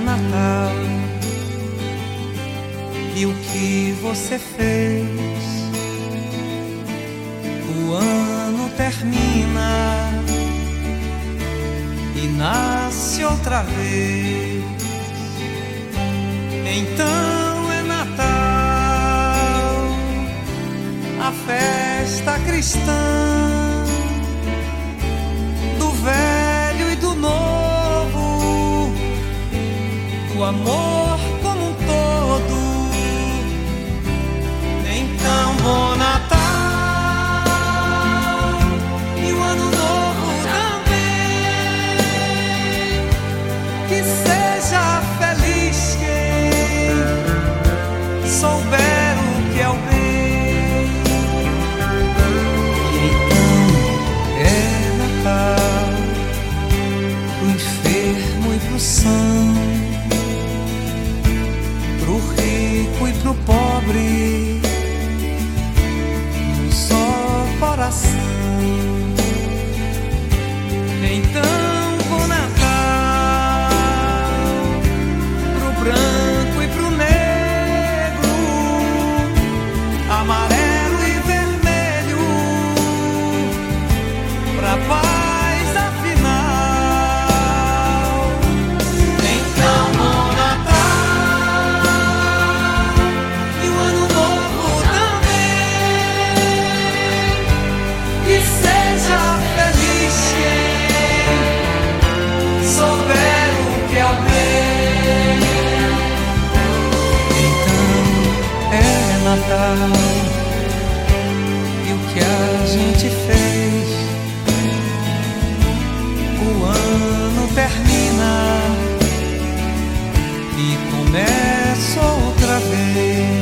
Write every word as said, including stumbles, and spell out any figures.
Natal. E o que você fez? O ano termina e nasce outra vez. Então é Natal, a festa cristã, do velho e do novo, do amor como um todo. Então bom Natal e o ano novo também, que seja feliz quem souber o que é o bem. E então é Natal pro enfermo e pro são, pro rico e pro pobre, coração. Então bom Natal pro branco e pro negro, amarelo e vermelho, pra paz afinal. Então bom Natal e o ano novo também, que seja feliz quem souber o que é o bem. Então é Natal e o que a gente fez. O ano termina e começa outra vez.